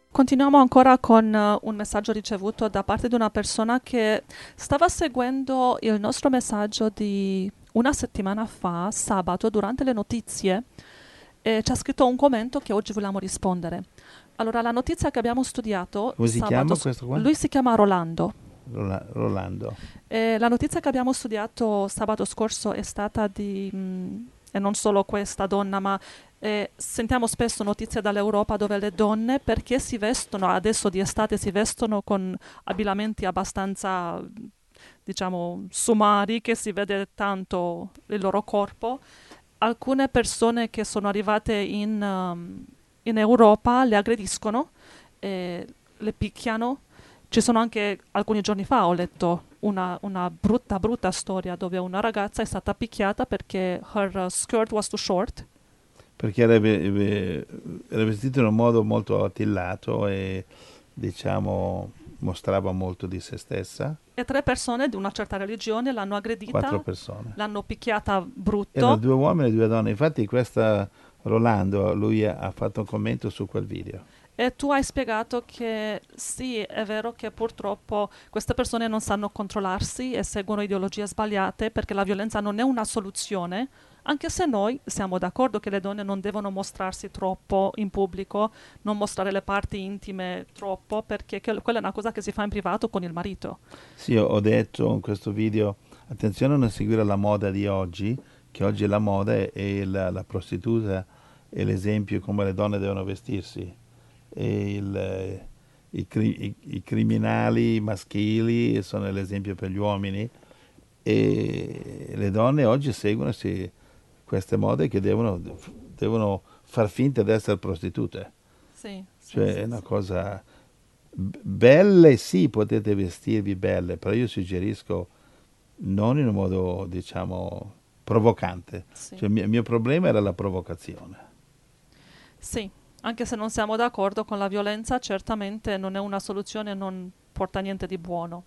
Continuiamo ancora con un messaggio ricevuto da parte di una persona che stava seguendo il nostro messaggio di una settimana fa, sabato, durante le notizie, e ci ha scritto un commento che oggi vogliamo rispondere. Allora, la notizia che abbiamo studiato Come si chiama questo qua? lui si chiama Rolando. Rolando. La notizia che abbiamo studiato sabato scorso è stata e non solo questa donna, ma sentiamo spesso notizie dall'Europa dove le donne, perché si vestono, adesso di estate, si vestono con abbinamenti abbastanza, diciamo, sumari, che si vede tanto il loro corpo. Alcune persone che sono arrivate in Europa le aggrediscono, le picchiano. Ci sono anche alcuni giorni fa, ho letto una brutta storia dove una ragazza è stata picchiata perché her skirt was too short. Perché era vestito in un modo molto attillato e, diciamo, mostrava molto di se stessa. E tre persone di una certa religione l'hanno Quattro aggredita, persone. l'hanno picchiata Erano brutto. due uomini e due donne. Infatti questa Rolando, lui ha fatto un commento su quel video. E tu hai spiegato che sì, è vero che purtroppo queste persone non sanno controllarsi e seguono ideologie sbagliate perché la violenza non è una soluzione, anche se noi siamo d'accordo che le donne non devono mostrarsi troppo in pubblico, non mostrare le parti intime troppo, perché quella è una cosa che si fa in privato con il marito. Sì, ho detto in questo video, attenzione a non seguire la moda di oggi, che oggi la moda è la prostituta è l'esempio come le donne devono vestirsi. E i criminali maschili sono l'esempio per gli uomini e le donne oggi seguono queste mode che devono far finta di essere prostitute. Sì, sì, Cioè è sì, una sì. cosa belle, sì, potete vestirvi belle, però io suggerisco non in un modo, diciamo, provocante. Sì. Cioè, il mio problema era la provocazione. Sì, anche se non siamo d'accordo con la violenza, certamente non è una soluzione, non porta niente di buono.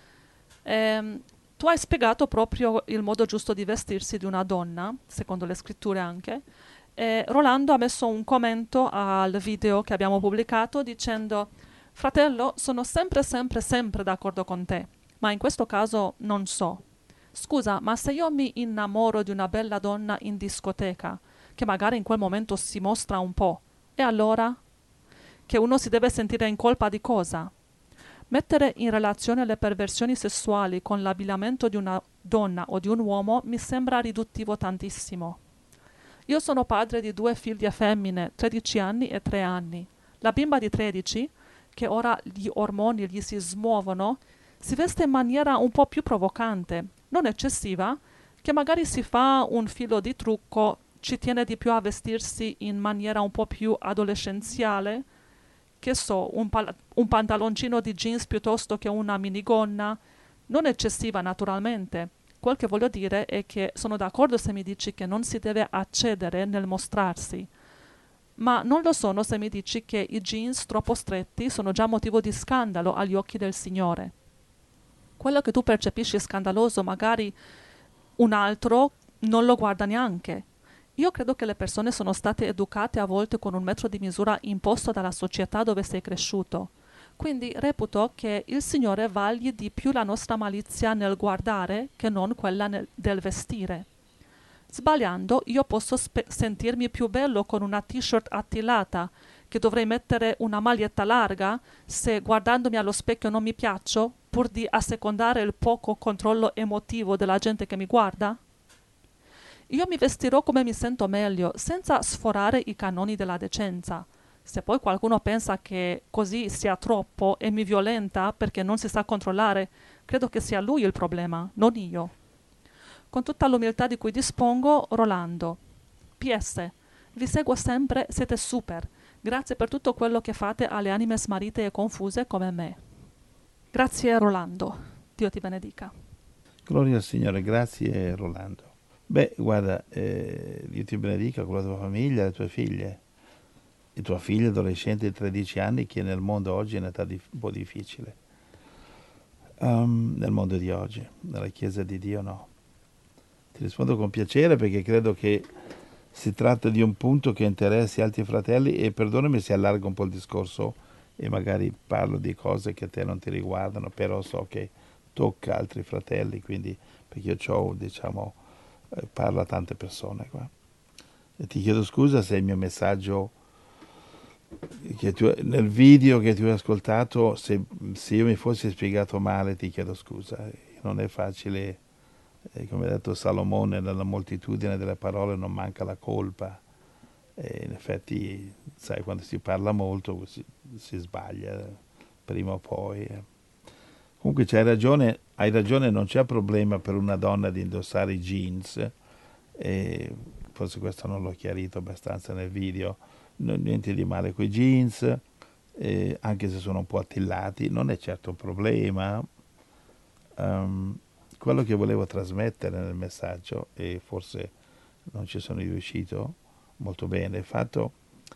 Ehm, Tu hai spiegato proprio il modo giusto di vestirsi di una donna, secondo le scritture anche. E Rolando ha messo un commento al video che abbiamo pubblicato dicendo: Fratello, sono sempre d'accordo con te, ma in questo caso non so. Scusa, ma se io mi innamoro di una bella donna in discoteca, che magari in quel momento si mostra un po', e allora? Che uno si deve sentire in colpa di cosa? Mettere in relazione le perversioni sessuali con l'abbigliamento di una donna o di un uomo mi sembra riduttivo tantissimo. Io sono padre di due figlie femmine, 13 anni e 3 anni. La bimba di 13, che ora gli ormoni gli si smuovono, si veste in maniera un po' più provocante, non eccessiva, che magari si fa un filo di trucco, ci tiene di più a vestirsi in maniera un po' più adolescenziale, che so, un pantaloncino di jeans piuttosto che una minigonna, non eccessiva naturalmente. Quel che voglio dire è che sono d'accordo se mi dici che non si deve accedere nel mostrarsi, ma non lo sono se mi dici che i jeans troppo stretti sono già motivo di scandalo agli occhi del Signore. Quello che tu percepisci scandaloso, magari un altro non lo guarda neanche. Io credo che le persone sono state educate a volte con un metro di misura imposto dalla società dove sei cresciuto. Quindi reputo che il Signore vagli di più la nostra malizia nel guardare che non quella del vestire. Sbagliando, io posso sentirmi più bello con una t-shirt attillata, che dovrei mettere una maglietta larga se guardandomi allo specchio non mi piaccio, pur di assecondare il poco controllo emotivo della gente che mi guarda? Io mi vestirò come mi sento meglio, senza sforare i canoni della decenza. Se poi qualcuno pensa che così sia troppo e mi violenta perché non si sa controllare, credo che sia lui il problema, non io. Con tutta l'umiltà di cui dispongo, Rolando. PS. Vi seguo sempre, siete super. Grazie per tutto quello che fate alle anime smarrite e confuse come me. Grazie Rolando. Dio ti benedica. Gloria al Signore, grazie Rolando. Beh, guarda, Dio ti benedica con la tua famiglia, le tue figlie. E tua figlia adolescente di 13 anni che nel mondo oggi è un'età un po' difficile. Nel mondo di oggi, nella Chiesa di Dio no. Ti rispondo con piacere perché credo che si tratta di un punto che interessi altri fratelli e perdonami se allargo un po' il discorso e magari parlo di cose che a te non ti riguardano, però so che tocca altri fratelli, quindi perché io ho, diciamo, parlo a tante persone qua. E ti chiedo scusa se il mio messaggio nel video che tu hai ascoltato, se io mi fossi spiegato male, ti chiedo scusa. Non è facile, come ha detto Salomone, nella moltitudine delle parole non manca la colpa. E in effetti, sai, quando si parla molto si sbaglia, prima o poi. Comunque hai ragione, non c'è problema per una donna di indossare i jeans, e forse questo non l'ho chiarito abbastanza nel video, niente di male con i jeans, anche se sono un po' attillati, non è certo un problema. Quello che volevo trasmettere nel messaggio, e forse non ci sono riuscito molto bene, il fatto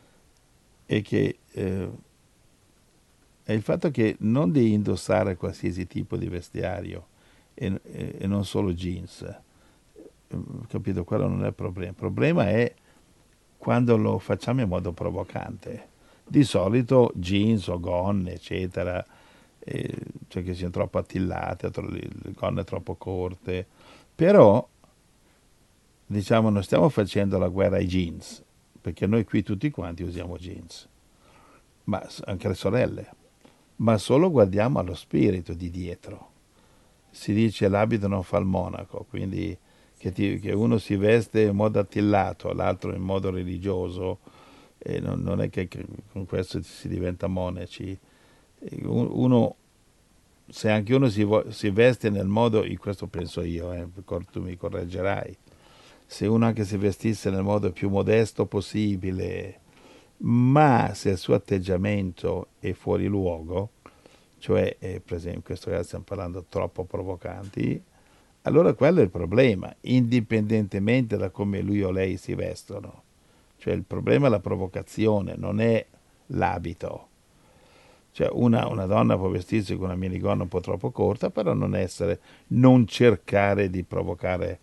è il fatto che non devi indossare qualsiasi tipo di vestiario e non solo jeans. Capito? Quello non è il problema. Il problema è quando lo facciamo in modo provocante. Di solito jeans o gonne, eccetera, cioè che siano troppo attillate, le gonne troppo corte. Però, diciamo, non stiamo facendo la guerra ai jeans, perché noi qui tutti quanti usiamo jeans, ma anche le sorelle. Ma solo guardiamo allo spirito di dietro. Si dice l'abito non fa il monaco, quindi che uno si veste in modo attillato, l'altro in modo religioso, e non è che con questo si diventa monaci. Uno, se anche uno si veste nel modo, in questo penso io, tu mi correggerai, se uno anche si vestisse nel modo più modesto possibile, ma se il suo atteggiamento è fuori luogo, cioè per esempio in questo caso stiamo parlando troppo provocanti, allora quello è il problema, indipendentemente da come lui o lei si vestono. Cioè il problema è la provocazione, non è l'abito. Cioè una donna può vestirsi con una minigonna un po' troppo corta, però non cercare di provocare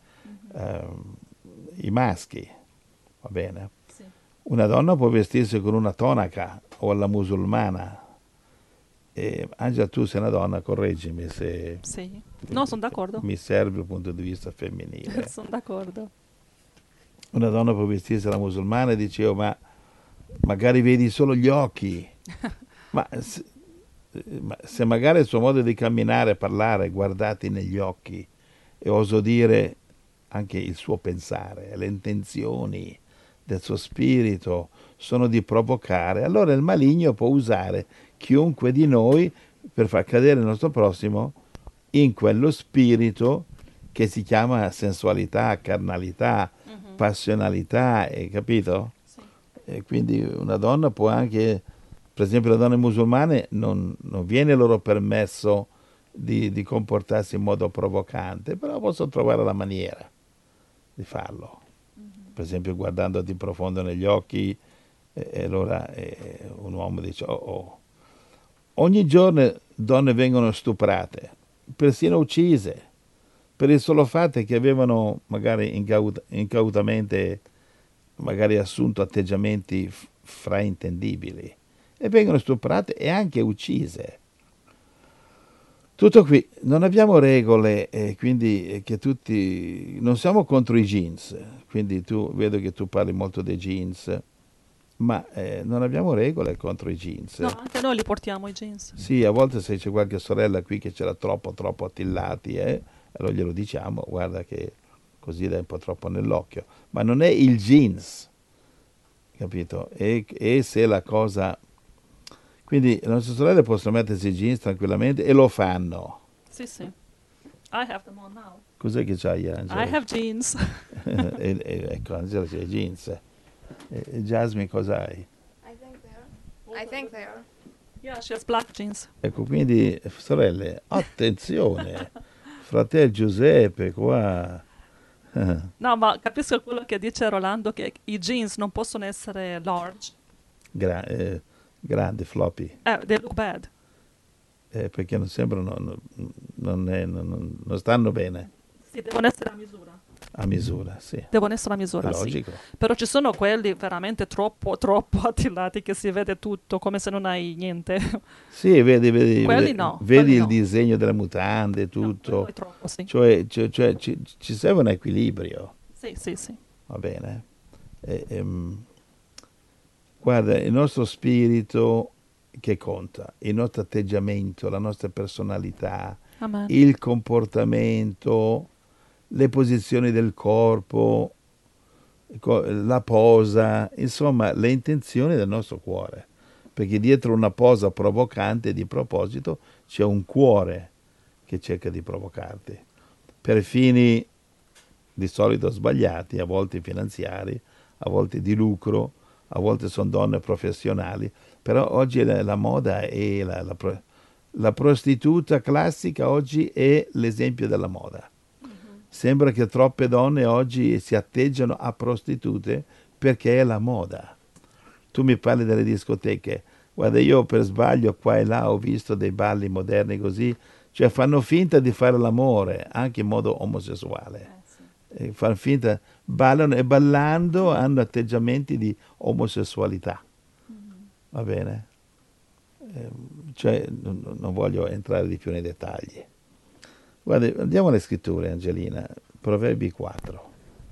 i maschi, va bene? Sì. Una donna può vestirsi con una tonaca o alla musulmana. Angela, tu sei una donna, correggimi se Sì. No, sono d'accordo. mi serve il punto di vista femminile. Sono d'accordo. Una donna può vestirsi alla musulmana e dicevo, ma magari vedi solo gli occhi. Ma se magari il suo modo di camminare, parlare, guardati negli occhi, e oso dire anche il suo pensare, le intenzioni del suo spirito sono di provocare, allora il maligno può usare chiunque di noi per far cadere il nostro prossimo in quello spirito che si chiama sensualità, carnalità, passionalità, hai capito? Sì. E quindi una donna può anche, per esempio le donne musulmane non viene loro permesso di comportarsi in modo provocante, però possono trovare la maniera di farlo. Per esempio guardandoti in profondo negli occhi, e allora un uomo dice, oh. Ogni giorno donne vengono stuprate, persino uccise, per il solo fatto che avevano magari incautamente magari assunto atteggiamenti fraintendibili, e vengono stuprate e anche uccise. Tutto qui, non abbiamo regole, quindi che tutti, non siamo contro i jeans, quindi vedo che tu parli molto dei jeans, ma non abbiamo regole contro i jeans. No, anche noi li portiamo i jeans. Sì, a volte se c'è qualche sorella qui che ce l'ha troppo attillati, allora glielo diciamo, guarda che così dai un po' troppo nell'occhio. Ma non è il jeans, capito? E se la cosa... Quindi le nostre sorelle possono mettersi i jeans tranquillamente e lo fanno. Sì, sì. I have them on now. Cos'è che c'hai, Angela? I have jeans. Ecco, Angela c'ha i jeans. E Jasmine cos'hai? I think they are. Yeah, she has black jeans. Ecco, quindi sorelle, attenzione, fratello Giuseppe qua. No, ma capisco quello che dice Rolando, che i jeans non possono essere large. Grandi, floppy, They look bad. perché non sembrano, non stanno bene. Sì, devono essere a misura. A misura, sì. Devono essere a È misura, sì. logico. Però ci sono quelli veramente troppo attillati che si vede tutto come se non hai niente. Sì, Quelli no, vedi quelli il no. disegno delle mutande, No, quello tutto. è troppo, sì. Cioè, ci serve un equilibrio, Sì, sì, sì. va bene? Guarda, il nostro spirito che conta, il nostro atteggiamento, la nostra personalità, Amen. il comportamento, le posizioni del corpo, la posa, insomma, le intenzioni del nostro cuore. Perché dietro una posa provocante di proposito c'è un cuore che cerca di provocarti per fini di solito sbagliati, a volte finanziari, a volte di lucro, a volte sono donne professionali, però oggi la moda è la prostituta classica oggi è l'esempio della moda. Sembra che troppe donne oggi si atteggiano a prostitute perché è la moda. Tu mi parli delle discoteche, guarda, io per sbaglio qua e là ho visto dei balli moderni così, cioè fanno finta di fare l'amore anche in modo omosessuale. Fanno finta, ballano e ballando hanno atteggiamenti di omosessualità. Va bene? Cioè, non voglio entrare di più nei dettagli. Guarda, andiamo alle scritture, Angelina. Proverbi 4,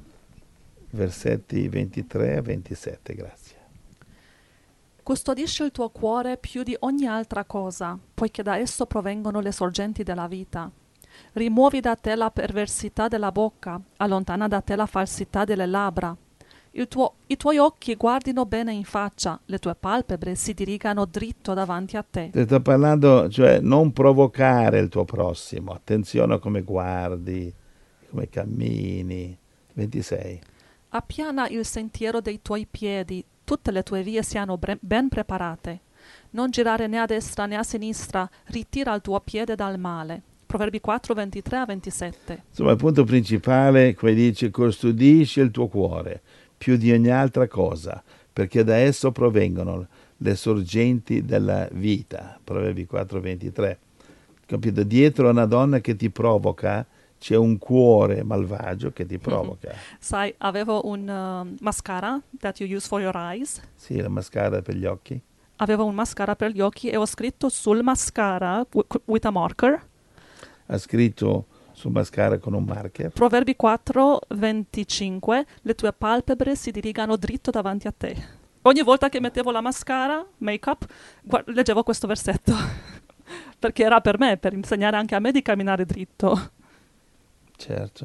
versetti 23 a 27, grazie. Custodisci il tuo cuore più di ogni altra cosa, poiché da esso provengono le sorgenti della vita. Rimuovi da te la perversità della bocca, allontana da te la falsità delle labbra. I tuoi occhi guardino bene in faccia, le tue palpebre si dirigano dritto davanti a te. Ti sto parlando, cioè, non provocare il tuo prossimo. Attenzione a come guardi, come cammini. 26. Appiana il sentiero dei tuoi piedi, tutte le tue vie siano ben preparate. Non girare né a destra né a sinistra, ritira il tuo piede dal male. Proverbi 4, 23 a 27. Insomma, il punto principale, come dice, custodisci il tuo cuore più di ogni altra cosa, perché da esso provengono le sorgenti della vita. Proverbi 4, 23. Capito? Dietro a una donna che ti provoca c'è un cuore malvagio che ti provoca. Sai, avevo un mascara that you use for your eyes. Sì, la mascara per gli occhi. Avevo un mascara per gli occhi e ho scritto sul mascara with a marker. Ha scritto sul mascara con un marker. Proverbi 4, 25. Le tue palpebre si dirigano dritto davanti a te. Ogni volta che mettevo la mascara, make-up, leggevo questo versetto. Perché era per me, per insegnare anche a me di camminare dritto. Certo,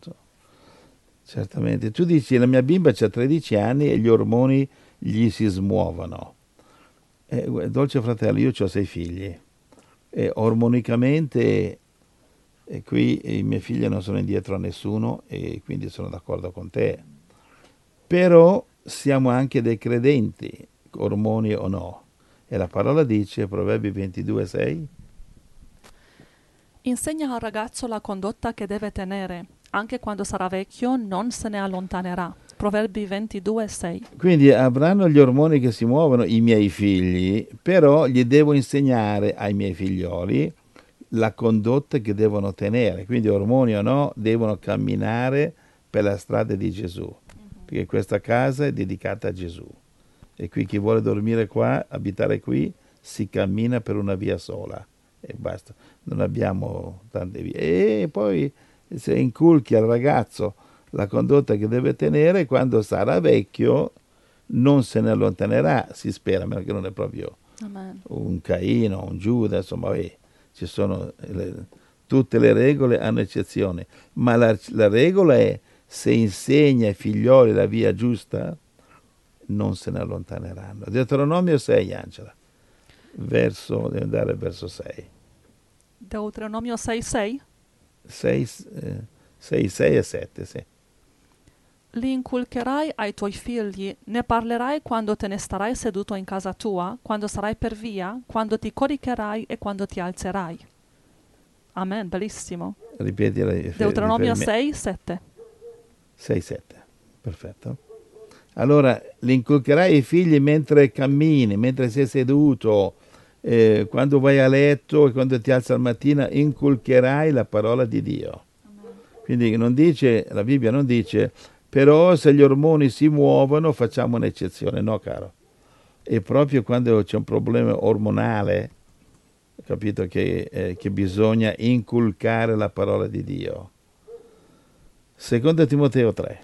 certamente. Tu dici, la mia bimba ha 13 anni e gli ormoni gli si smuovono. Dolce fratello, io ho 6 figli e ormonicamente qui i miei figli non sono indietro a nessuno e quindi sono d'accordo con te. Però siamo anche dei credenti, ormoni o no. E la parola dice, Proverbi 22, 6, Insegna al ragazzo la condotta che deve tenere. Anche quando sarà vecchio non se ne allontanerà. Proverbi 22, 6. quindi avranno gli ormoni che si muovono i miei figli, però gli devo insegnare ai miei figlioli la condotta che devono tenere. Quindi ormoni o no, devono camminare per la strada di Gesù, perché questa casa è dedicata a Gesù. E qui chi vuole dormire qua, abitare qui, si cammina per una via sola e basta. Non abbiamo tante vie. E poi se inculchi al ragazzo la condotta che deve tenere, quando sarà vecchio non se ne allontanerà, si spera, a meno che non è proprio Amen. un Caino, un Giuda, insomma, ci sono tutte le regole hanno eccezioni, ma la regola è: se insegna ai figlioli la via giusta, non se ne allontaneranno. Deuteronomio 6, Angela, devi andare al verso 6. Deuteronomio 6, 6. 6 e 7, sì. Li inculcherai ai tuoi figli, ne parlerai quando te ne starai seduto in casa tua, quando sarai per via, quando ti coricherai e quando ti alzerai. Amen, bellissimo. Ripeti Deuteronomio 6, 7. 6, 7, perfetto. Allora, li inculcherai ai figli mentre cammini, mentre sei seduto, quando vai a letto e quando ti alzi al mattino, inculcherai la parola di Dio. Quindi non dice, la Bibbia non dice, però se gli ormoni si muovono facciamo un'eccezione. No, caro. E proprio quando c'è un problema ormonale, capito che bisogna inculcare la parola di Dio. Secondo Timoteo 3,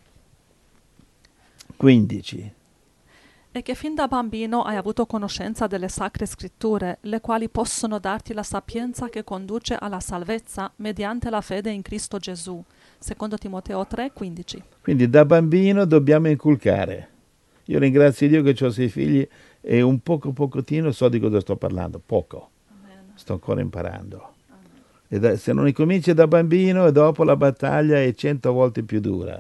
15. E che fin da bambino hai avuto conoscenza delle sacre scritture, le quali possono darti la sapienza che conduce alla salvezza mediante la fede in Cristo Gesù. Secondo Timoteo 3, 15. Quindi da bambino dobbiamo inculcare. Io ringrazio Dio che ho 6 figli e un pochettino so di cosa sto parlando, poco. Amen. Sto ancora imparando. E se non incominci da bambino e dopo la battaglia è 100 volte più dura.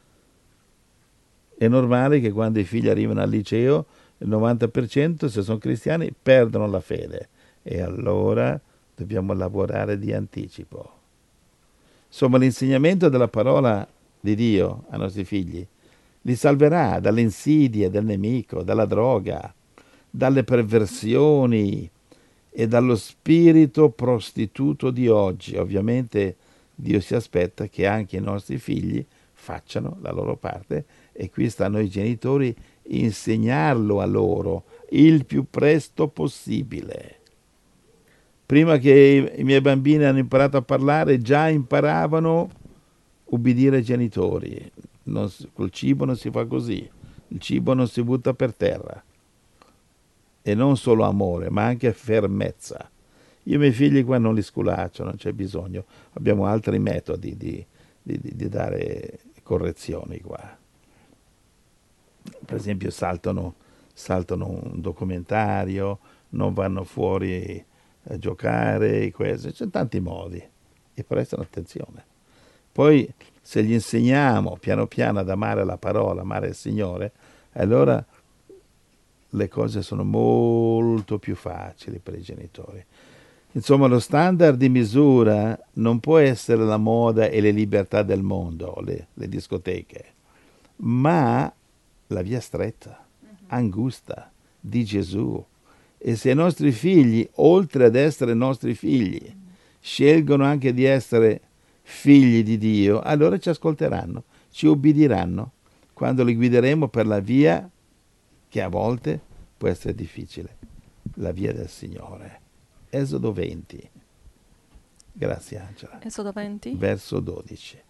È normale che quando i figli arrivano al liceo, il 90% se sono cristiani perdono la fede e allora dobbiamo lavorare di anticipo. Insomma, l'insegnamento della parola di Dio ai nostri figli li salverà dalle insidie del nemico, dalla droga, dalle perversioni e dallo spirito prostituto di oggi. Ovviamente Dio si aspetta che anche i nostri figli facciano la loro parte e qui stanno i genitori insegnarlo a loro il più presto possibile. Prima che i miei bambini hanno imparato a parlare, già imparavano ubbidire ai genitori. Col cibo non si fa così, il cibo non si butta per terra. E non solo amore, ma anche fermezza. Io i miei figli qua non li sculaccio, non c'è bisogno. Abbiamo altri metodi di dare correzioni qua. Per esempio saltano un documentario, non vanno fuori a giocare, c'è tanti modi e prestano attenzione. Poi se gli insegniamo piano piano ad amare la parola, amare il Signore, allora le cose sono molto più facili per i genitori. Insomma, lo standard di misura non può essere la moda e le libertà del mondo, le discoteche, ma la via stretta, angusta, di Gesù. E se i nostri figli, oltre ad essere nostri figli, scelgono anche di essere figli di Dio, allora ci ascolteranno, ci ubbidiranno quando li guideremo per la via che a volte può essere difficile, la via del Signore. Esodo 20. Grazie Angela. Esodo 20. Verso 12.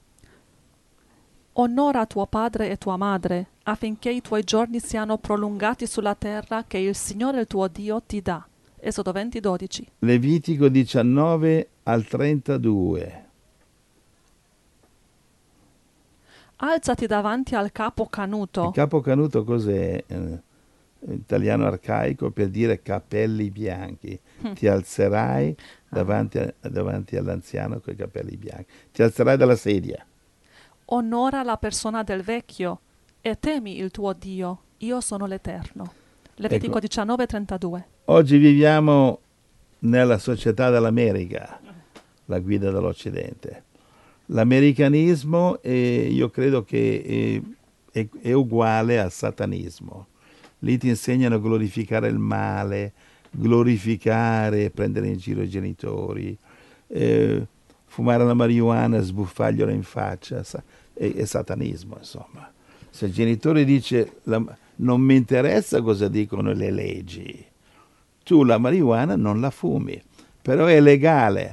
Onora tuo padre e tua madre, affinché i tuoi giorni siano prolungati sulla terra che il Signore il tuo Dio ti dà. Esodo 20, 12. Levitico 19 al 32. Alzati davanti al capo canuto. Il capo canuto cos'è? Italiano arcaico per dire capelli bianchi. Ti alzerai davanti all'anziano con i capelli bianchi. Ti alzerai dalla sedia. Onora la persona del vecchio e temi il tuo Dio. Io sono l'Eterno. Levitico 19, 32. Oggi viviamo nella società dell'America, la guida dell'Occidente. L'americanismo io credo che è uguale al satanismo. Lì ti insegnano a glorificare il male, glorificare, prendere in giro i genitori, fumare la marijuana, sbuffargliela in faccia, è satanismo, insomma. Se il genitore dice non mi interessa cosa dicono le leggi, tu la marijuana non la fumi, però è legale.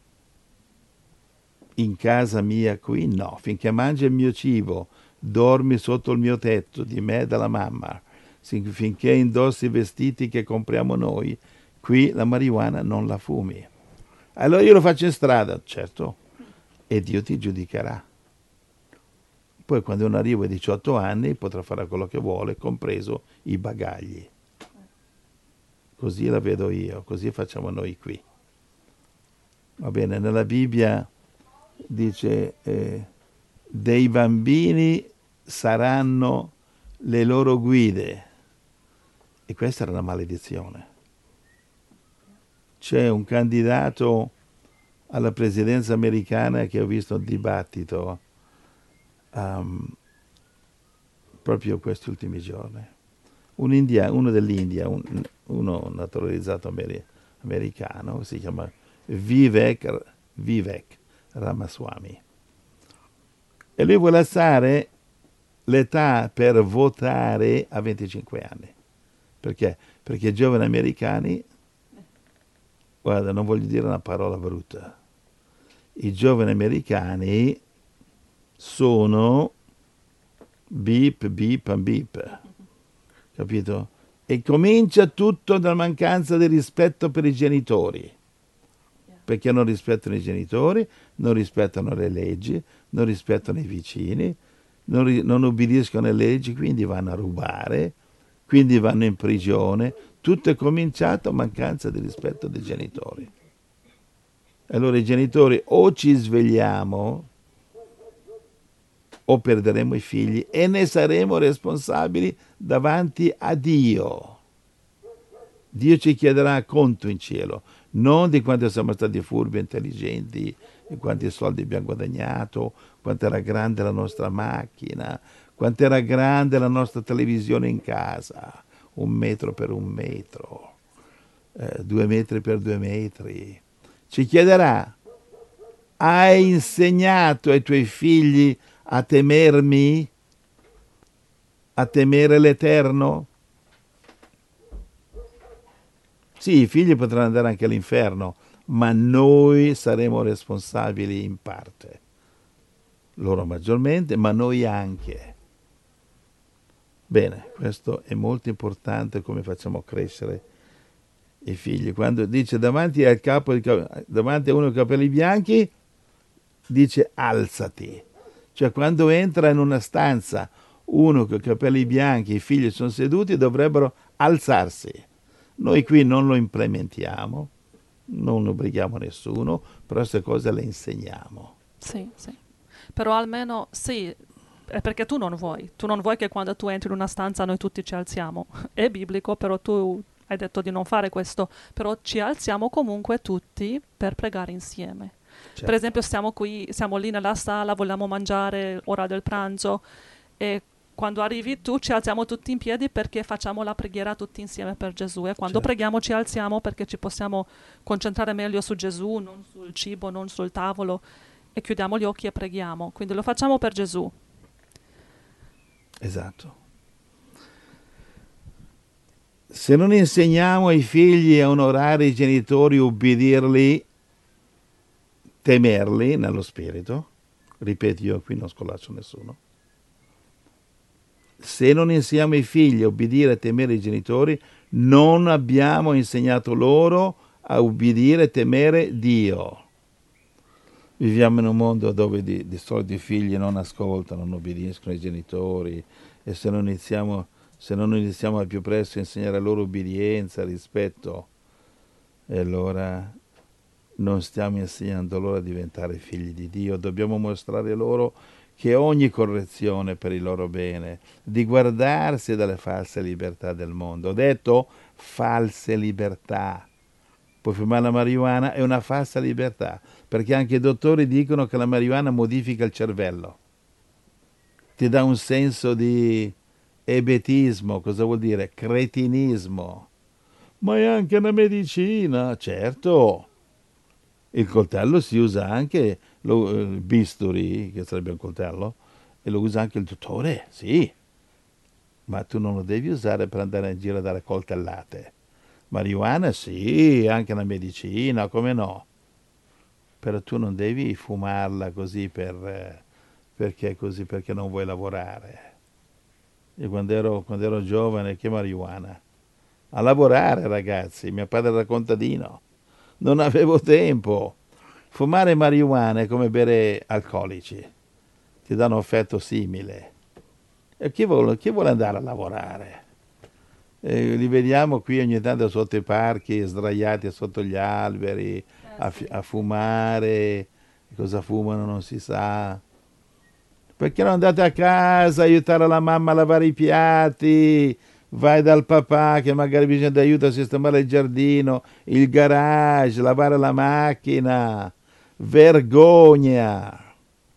In casa mia qui no, finché mangi il mio cibo, dormi sotto il mio tetto, di me e della mamma, finché indossi i vestiti che compriamo noi, qui la marijuana non la fumi. Allora io lo faccio in strada, certo, e Dio ti giudicherà. Poi quando uno arriva ai 18 anni potrà fare quello che vuole, compreso i bagagli. Così la vedo io, così facciamo noi qui. Va bene, nella Bibbia dice dei bambini saranno le loro guide e questa era una maledizione. C'è un candidato alla presidenza americana che ho visto un dibattito proprio questi ultimi giorni. Uno dell'India, uno naturalizzato americano, si chiama Vivek Ramaswamy. E lui vuole alzare l'età per votare a 25 anni. Perché? Perché i giovani americani, guarda, non voglio dire una parola brutta, i giovani americani sono beep, beep and beep, capito? E comincia tutto dalla mancanza di rispetto per i genitori, perché non rispettano i genitori, non rispettano le leggi, non rispettano i vicini, non obbediscono alle leggi, quindi vanno a rubare, quindi vanno in prigione. Tutto è cominciato a mancanza di rispetto dei genitori. Allora i genitori o ci svegliamo o perderemo i figli e ne saremo responsabili davanti a Dio. Dio ci chiederà conto in cielo, non di quanto siamo stati furbi e intelligenti, di quanti soldi abbiamo guadagnato, quanto era grande la nostra macchina, quanto era grande la nostra televisione in casa, 1 metro per 1 metro, 2 metri per 2 metri. Ci chiederà, hai insegnato ai tuoi figli a temermi, a temere l'Eterno? Sì, i figli potranno andare anche all'inferno, ma noi saremo responsabili in parte. Loro maggiormente, ma noi anche. Bene, questo è molto importante come facciamo crescere i figli. Quando dice davanti a uno con i capelli bianchi, dice alzati. Cioè quando entra in una stanza uno con i capelli bianchi, i figli sono seduti, dovrebbero alzarsi. Noi qui non lo implementiamo, non obblighiamo nessuno, però queste cose le insegniamo. Sì, sì. Però almeno sì, è perché tu non vuoi che quando tu entri in una stanza noi tutti ci alziamo. È biblico, però tu hai detto di non fare questo, però ci alziamo comunque tutti per pregare insieme. Certo. Per esempio siamo qui, siamo lì nella sala, vogliamo mangiare ora del pranzo e quando arrivi tu ci alziamo tutti in piedi perché facciamo la preghiera tutti insieme per Gesù e quando Certo. preghiamo ci alziamo perché ci possiamo concentrare meglio su Gesù, non sul cibo, non sul tavolo e chiudiamo gli occhi e preghiamo. Quindi lo facciamo per Gesù. Esatto. Se non insegniamo ai figli a onorare i genitori, ubbidirli, temerli nello spirito, ripeto, io qui non scolaccio nessuno, se non insegniamo ai figli a ubbidire e temere i genitori, non abbiamo insegnato loro a ubbidire e temere Dio. Viviamo in un mondo dove di solito i figli non ascoltano, non obbediscono ai genitori e se non iniziamo al più presto a insegnare loro ubbidienza, rispetto, e allora non stiamo insegnando loro a diventare figli di Dio. Dobbiamo mostrare loro che ogni correzione è per il loro bene, di guardarsi dalle false libertà del mondo. Ho detto false libertà. Puoi fumare la marijuana, è una falsa libertà, perché anche i dottori dicono che la marijuana modifica il cervello, ti dà un senso di ebetismo, cosa vuol dire? Cretinismo. Ma è anche una medicina, certo. Il coltello si usa anche, il bisturi, che sarebbe un coltello, e lo usa anche il dottore, sì. Ma tu non lo devi usare per andare in giro a dare coltellate. Marijuana sì, anche la medicina, come no? Però tu non devi fumarla così perché non vuoi lavorare. Io quando ero giovane, che marijuana? A lavorare, ragazzi, mio padre era contadino. Non avevo tempo. Fumare marijuana è come bere alcolici. Ti danno un effetto simile. E chi vuole andare a lavorare? Li vediamo qui ogni tanto sotto i parchi, sdraiati sotto gli alberi, a fumare. Cosa fumano non si sa. Perché non andate a casa a aiutare la mamma a lavare i piatti? Vai dal papà che magari bisogna di aiuto a sistemare il giardino, il garage, lavare la macchina. Vergogna!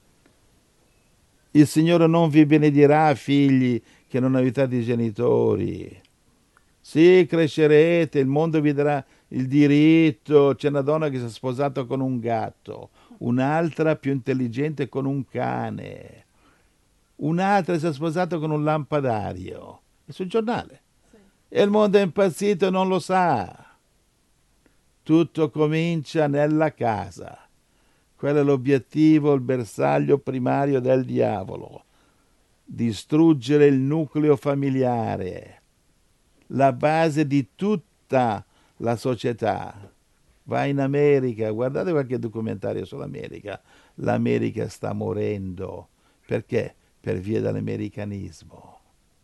Il Signore non vi benedirà, figli, che non aiutate i genitori. Sì, crescerete, il mondo vi darà il diritto. C'è una donna che si è sposata con un gatto. un'altra più intelligente con un cane, un'altra si è sposata con un lampadario. È sul giornale. E il mondo è impazzito e non lo sa. Tutto comincia nella casa. Quello è l'obiettivo, il bersaglio primario del diavolo. Distruggere il nucleo familiare, la base di tutta la società. Vai in America, guardate qualche documentario sull'America. L'America sta morendo. Perché? Per via dell'americanismo.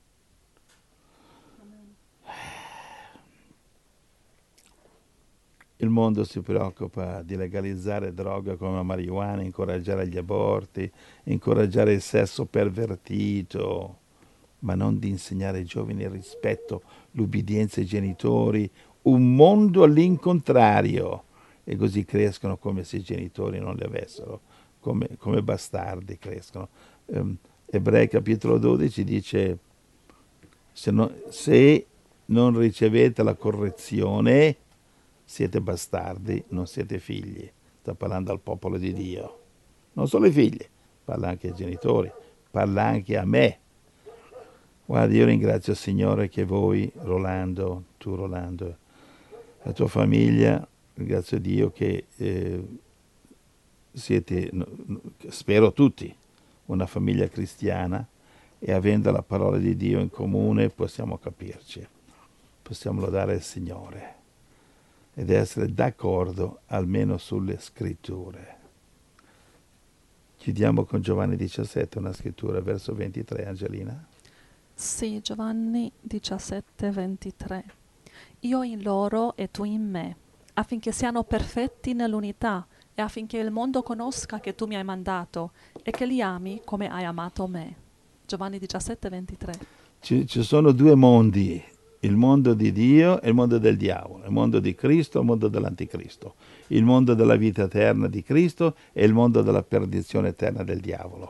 Il mondo si preoccupa di legalizzare droga come la marijuana, incoraggiare gli aborti, incoraggiare il sesso pervertito, ma non di insegnare ai giovani il rispetto, l'ubbidienza ai genitori, un mondo all'incontrario. E così crescono come se i genitori non li avessero, come bastardi crescono. Ebrei capitolo 12 dice, se non ricevete la correzione, siete bastardi, non siete figli. Sta parlando al popolo di Dio. Non solo ai figli, parla anche ai genitori, parla anche a me. Guarda, io ringrazio il Signore che voi, Rolando, tu Rolando, la tua famiglia, ringrazio Dio che siete, spero tutti, una famiglia cristiana e avendo la parola di Dio in comune possiamo capirci, possiamo lodare il Signore ed essere d'accordo almeno sulle scritture. Chiudiamo con Giovanni 17, una scrittura, verso 23, Angelina. Sì, Giovanni 17, 23. Io in loro e tu in me, affinché siano perfetti nell'unità e affinché il mondo conosca che tu mi hai mandato e che li ami come hai amato me. Giovanni 17, 23. Ci sono due mondi, il mondo di Dio e il mondo del diavolo, il mondo di Cristo e il mondo dell'anticristo, il mondo della vita eterna di Cristo e il mondo della perdizione eterna del diavolo.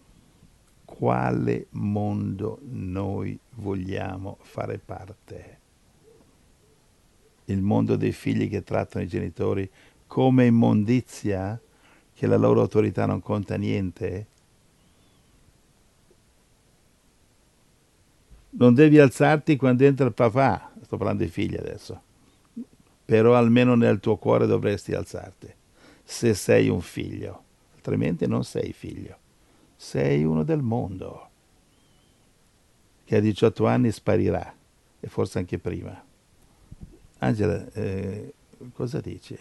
Quale mondo noi vogliamo fare parte? Il mondo dei figli che trattano i genitori come immondizia, che la loro autorità non conta niente? Non devi alzarti quando entra il papà, sto parlando dei figli adesso, però almeno nel tuo cuore dovresti alzarti, se sei un figlio, altrimenti non sei figlio, sei uno del mondo, che a 18 anni sparirà, e forse anche prima. Angela, cosa dici?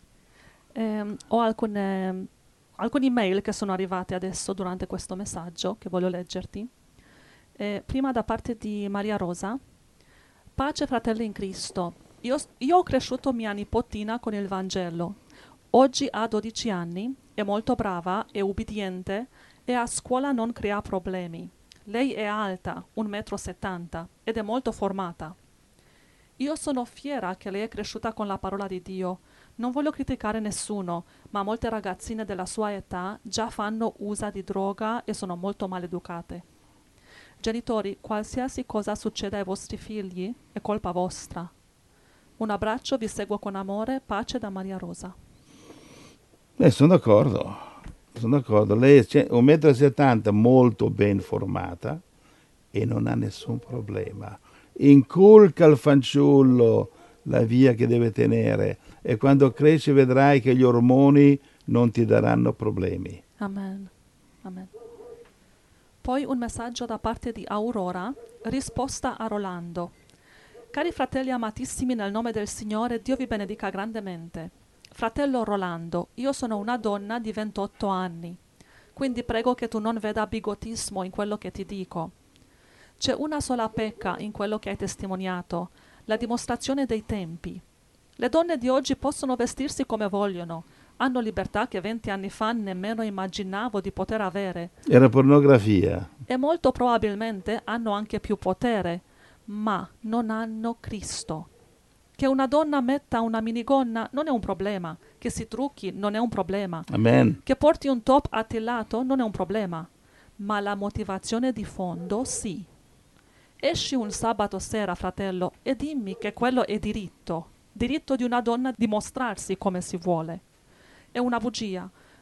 Ho alcuni mail che sono arrivate adesso durante questo messaggio che voglio leggerti. Prima da parte di Maria Rosa. Pace fratelli in Cristo. Io ho cresciuto mia nipotina con il Vangelo. Oggi ha 12 anni, è molto brava, è ubbidiente e a scuola non crea problemi. Lei è alta, 1,70 m, ed è molto formata. Io sono fiera che lei è cresciuta con la parola di Dio. Non voglio criticare nessuno, ma molte ragazzine della sua età già fanno uso di droga e sono molto maleducate. Genitori, qualsiasi cosa succeda ai vostri figli è colpa vostra. Un abbraccio, vi seguo con amore, pace da Maria Rosa. Sono d'accordo. Lei è 1,70 m, molto ben formata e non ha nessun problema. Inculca al fanciullo la via che deve tenere e quando cresce vedrai che gli ormoni non ti daranno problemi. Amen. Amen. Poi un messaggio da parte di Aurora, risposta a Rolando. Cari fratelli amatissimi nel nome del Signore, Dio vi benedica grandemente. Fratello Rolando, io sono una donna di 28 anni, quindi prego che tu non veda bigotismo in quello che ti dico. C'è una sola pecca in quello che hai testimoniato, la dimostrazione dei tempi. Le donne di oggi possono vestirsi come vogliono, hanno libertà che 20 anni fa nemmeno immaginavo di poter avere. Era pornografia. E molto probabilmente hanno anche più potere, ma non hanno Cristo. Che una donna metta una minigonna non è un problema, che si trucchi non è un problema, Amen. che porti un top attillato non è un problema, ma la motivazione di fondo sì. Esci un sabato sera, fratello, e dimmi che quello è diritto di una donna di mostrarsi come si vuole. È una bugia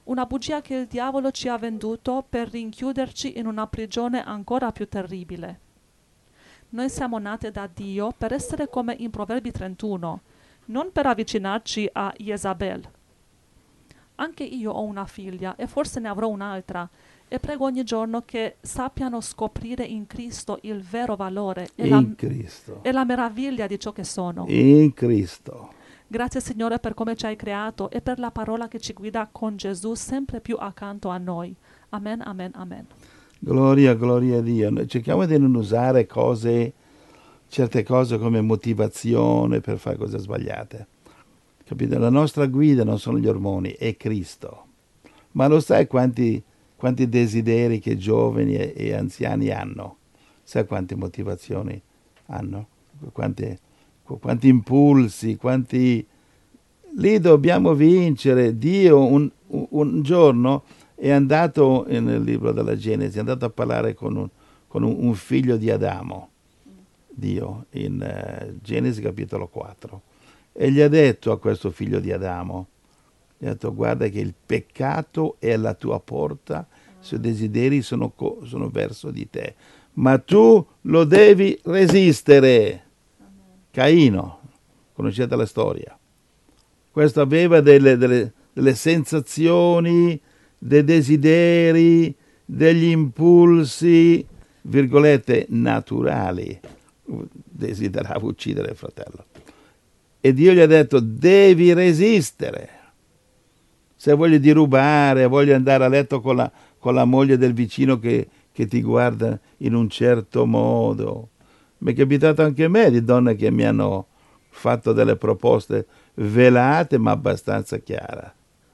una bugia che il diavolo ci ha venduto per rinchiuderci in una prigione ancora più terribile. Noi siamo nate da Dio per essere come in Proverbi 31, non per avvicinarci a Jezabel. Anche io ho una figlia e forse ne avrò un'altra e prego ogni giorno che sappiano scoprire in Cristo il vero valore In Cristo. e la meraviglia di ciò che sono. In Cristo. Grazie Signore per come ci hai creato e per la parola che ci guida con Gesù sempre più accanto a noi. Amen, amen, amen. Gloria, gloria a Dio. Noi cerchiamo di non usare certe cose come motivazione per fare cose sbagliate. Capite? La nostra guida non sono gli ormoni, è Cristo. Ma lo sai quanti desideri che giovani e anziani hanno? Sai quante motivazioni hanno? Quanti impulsi, Lì dobbiamo vincere. Dio un giorno è andato nel libro della Genesi, è andato a parlare con un figlio di Adamo, Dio, in Genesi capitolo 4. E gli ha detto a questo figlio di Adamo, gli ha detto: guarda che il peccato è alla tua porta, i suoi desideri sono verso di te, ma tu lo devi resistere. Caino, conoscete la storia. Questo aveva delle sensazioni, dei desideri, degli impulsi, virgolette, naturali. Desiderava uccidere il fratello. E Dio gli ha detto: devi resistere. Se voglio di rubare, voglio andare a letto con la moglie del vicino che ti guarda in un certo modo. Mi è capitato anche a me di donne che mi hanno fatto delle proposte velate ma abbastanza chiare.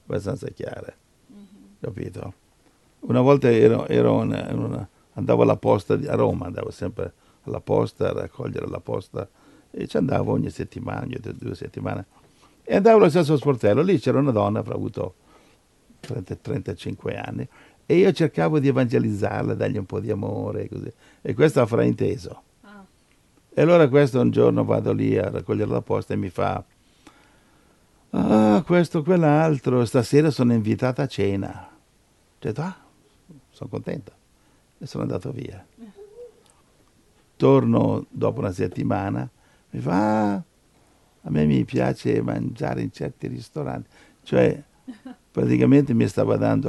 Capito? Una volta andavo alla posta a Roma, andavo sempre alla posta a raccogliere la posta e ci andavo ogni settimana, ogni 2 settimane, e andavo allo stesso sportello. Lì c'era una donna, avrà avuto 35 anni, e io cercavo di evangelizzarla, dargli un po' di amore, così, e questo ha frainteso. E allora questo un giorno vado lì a raccogliere la posta e mi fa: questo, quell'altro, stasera sono invitata a cena. Ho detto: sono contento. E sono andato via. Torno dopo una settimana, mi fa: a me mi piace mangiare in certi ristoranti. Cioè, praticamente mi stava dando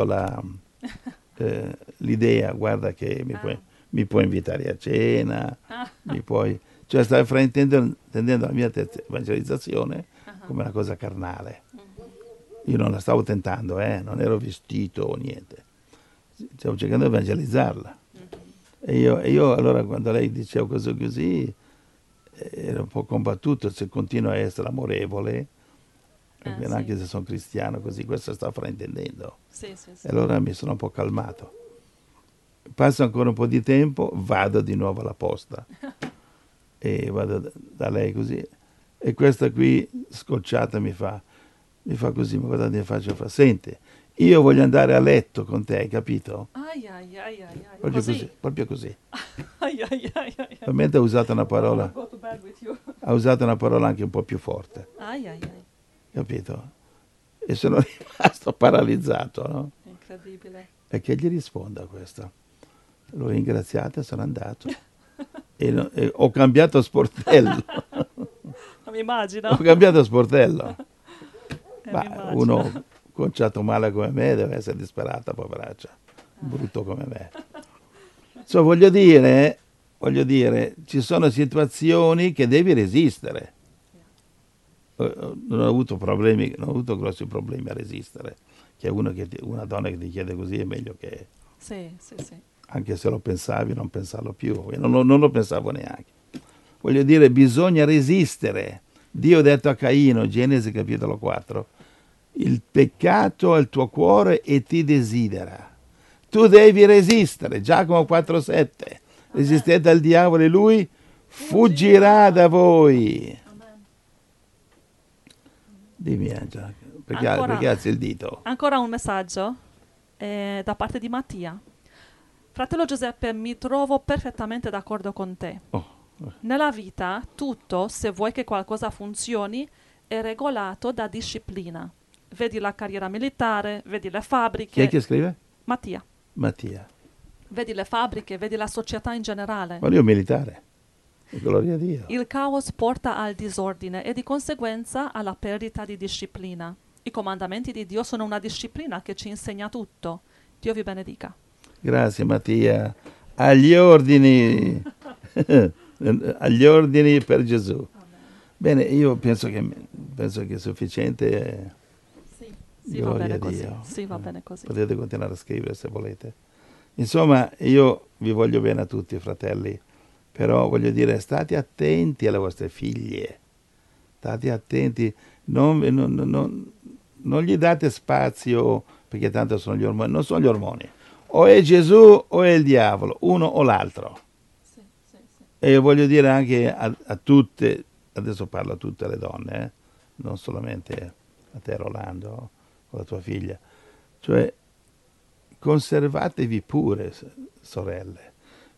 l'idea: guarda che mi puoi invitare a cena, Cioè, stava fraintendendo la mia evangelizzazione come una cosa carnale. Io non la stavo tentando, non ero vestito o niente. Stavo cercando di evangelizzarla. E io allora, quando lei diceva così, ero un po' combattuto. Se continuo a essere amorevole, anche se sono cristiano, così, questo sta fraintendendo. Sì. E allora mi sono un po' calmato. Passa ancora un po' di tempo, vado di nuovo alla posta. E vado da lei così, e questa qui scocciata mi fa così, ma guarda che faccio, fa: senti, io voglio andare a letto con te, hai capito? Proprio così. Ovviamente ha usato una parola anche un po' più forte, capito? E sono rimasto paralizzato, no? Incredibile. E che gli rispondo a questo? L'ho ringraziata e sono andato. E ho cambiato sportello. Non mi immagino. Ho cambiato sportello. Ma mi immagino. uno conciato male come me deve essere disperata, poveraccia, brutto come me. Voglio dire, ci sono situazioni che devi resistere. Non ho avuto grossi problemi a resistere. Che una donna che ti chiede così è meglio che... Sì. Anche se lo pensavi, non pensarlo più. Non lo pensavo neanche. Voglio dire, bisogna resistere. Dio ha detto a Caino, Genesi capitolo 4, il peccato è il tuo cuore e ti desidera. Tu devi resistere. Giacomo 4,7. Resistete al diavolo e lui fuggirà da voi. Amen. Dimmi, Angela, perché alzi il dito? Ancora un messaggio da parte di Mattia. Fratello Giuseppe, mi trovo perfettamente d'accordo con te. Nella vita tutto, se vuoi che qualcosa funzioni, è regolato da disciplina. vedi la carriera militare, vedi le Chi è fabbriche. che scrive? Mattia, Mattia. vedi le fabbriche, vedi la società in generale. Ma io militare. Gloria a Dio. Il caos porta al disordine e di conseguenza alla perdita di disciplina. I comandamenti di Dio sono una disciplina che ci insegna tutto. Dio vi benedica. Grazie Mattia. Agli ordini. Agli ordini per Gesù. Bene, io penso che è sufficiente. Sì, va Gloria bene a così. Dio. Sì, va bene così. Potete continuare a scrivere se volete. Insomma, io vi voglio bene a tutti, fratelli, però voglio dire, state attenti alle vostre figlie. State attenti, non gli date spazio, perché tanto sono gli ormoni. Non sono gli ormoni. O è Gesù o è il diavolo, uno o l'altro. Sì. E io voglio dire anche a tutte, adesso parlo a tutte le donne, non solamente a te Rolando, o la tua figlia, cioè conservatevi pure, sorelle,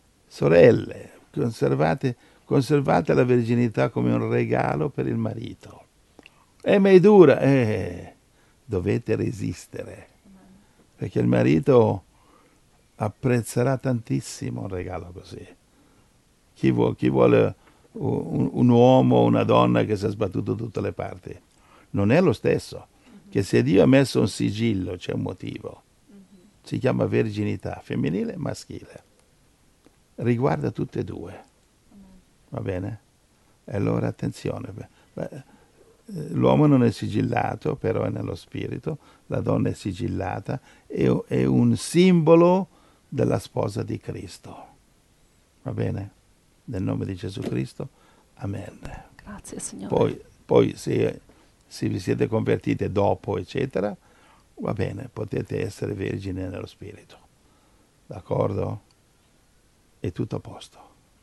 conservate la verginità come un regalo per il marito. Ma è dura, dovete resistere, perché il marito apprezzerà tantissimo un regalo così. Chi vuole un uomo o una donna che si è sbattuto da tutte le parti? Non è lo stesso. Che se Dio ha messo un sigillo c'è un motivo. Si chiama verginità, femminile e maschile. Riguarda tutte e due. Va bene? E allora attenzione. L'uomo non è sigillato, però è nello spirito. La donna è sigillata. È un simbolo della sposa di Cristo. Va bene? Nel nome di Gesù Cristo. Amen. Grazie, Signore. Poi se vi siete convertite dopo, eccetera, va bene, potete essere vergini nello spirito. D'accordo? È tutto a posto.